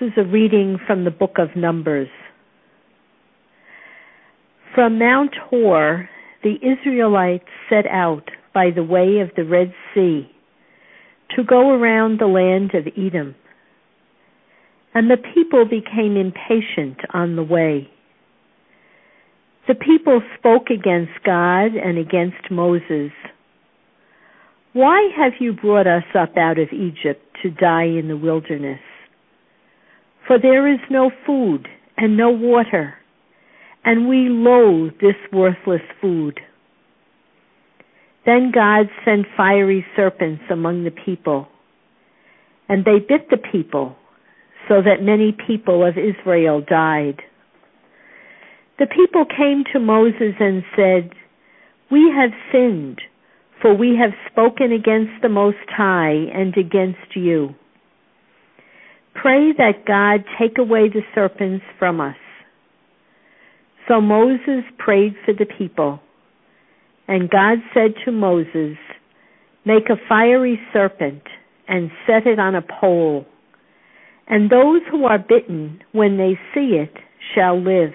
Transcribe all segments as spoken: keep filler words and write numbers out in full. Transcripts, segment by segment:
is a reading from the book of Numbers. From Mount Hor, the Israelites set out by the way of the Red Sea to go around the land of Edom. And the people became impatient on the way. The people spoke against God and against Moses. "Why have you brought us up out of Egypt to die in the wilderness? For there is no food and no water, and we loathe this worthless food." Then God sent fiery serpents among the people, and they bit the people, so that many people of Israel died. The people came to Moses and said, "We have sinned, for we have spoken against the Most High and against you. Pray that God take away the serpents from us." So Moses prayed for the people, and God said to Moses, "Make a fiery serpent and set it on a pole, and those who are bitten, when they see it, shall live."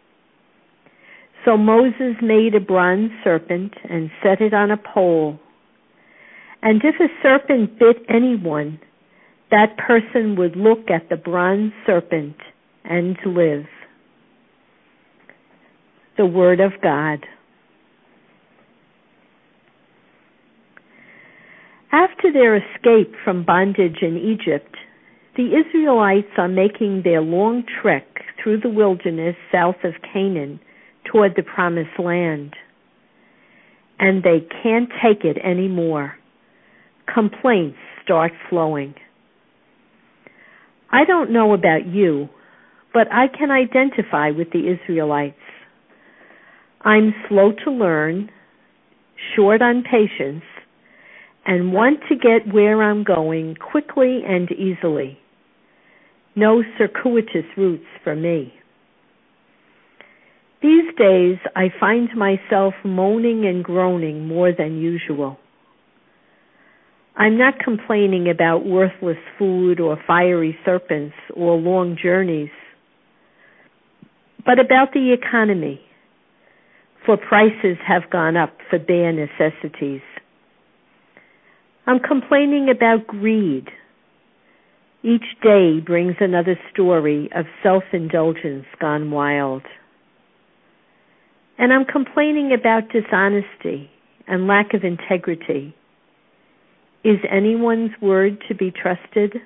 So Moses made a bronze serpent and set it on a pole. And if a serpent bit anyone, that person would look at the bronze serpent and live. The Word of God. After their escape from bondage in Egypt, the Israelites are making their long trek through the wilderness south of Canaan toward the Promised Land. And they can't take it anymore. Complaints start flowing. I don't know about you, but I can identify with the Israelites. I'm slow to learn, short on patience, and want to get where I'm going quickly and easily. No circuitous routes for me. These days, I find myself moaning and groaning more than usual. I'm not complaining about worthless food or fiery serpents or long journeys, but about the economy, for prices have gone up for bare necessities. I'm complaining about greed. Each day brings another story of self-indulgence gone wild. And I'm complaining about dishonesty and lack of integrity. Is anyone's word to be trusted?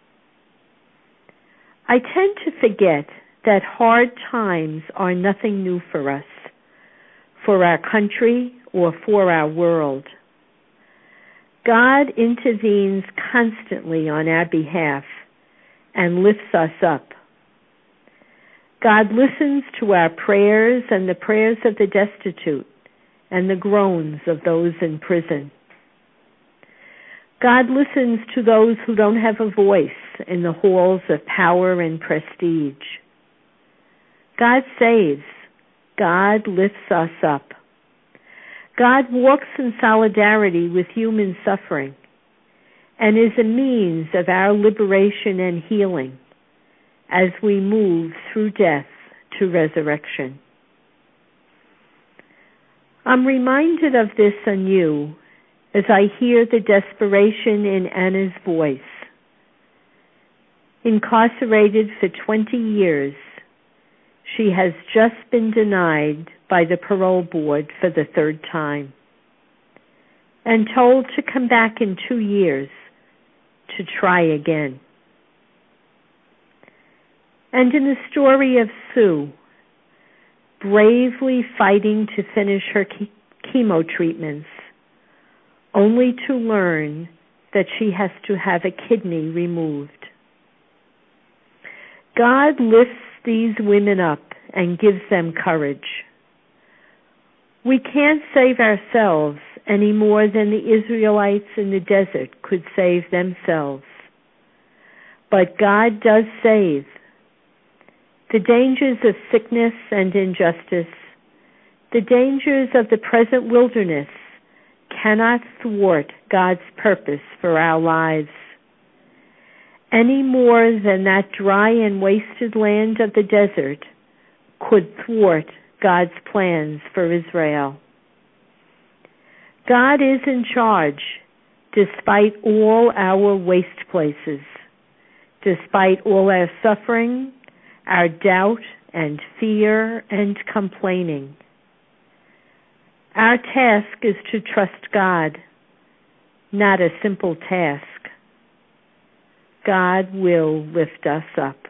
I tend to forget that hard times are nothing new for us, for our country or for our world. God intervenes constantly on our behalf and lifts us up. God listens to our prayers and the prayers of the destitute and the groans of those in prison. God listens to those who don't have a voice in the halls of power and prestige. God saves. God lifts us up. God walks in solidarity with human suffering and is a means of our liberation and healing as we move through death to resurrection. I'm reminded of this anew as I hear the desperation in Anna's voice. Incarcerated for twenty years, she has just been denied by the parole board for the third time and told to come back in two years to try again. And in the story of Sue, bravely fighting to finish her chemo treatments, only to learn that she has to have a kidney removed. God lifts these women up and gives them courage. We can't save ourselves any more than the Israelites in the desert could save themselves. But God does save. The dangers of sickness and injustice, the dangers of the present wilderness, cannot thwart God's purpose for our lives. any more than that dry and wasted land of the desert could thwart God's plans for Israel. God is in charge despite all our waste places, despite all our suffering, our doubt and fear and complaining. Our task is to trust God, not a simple task. God will lift us up.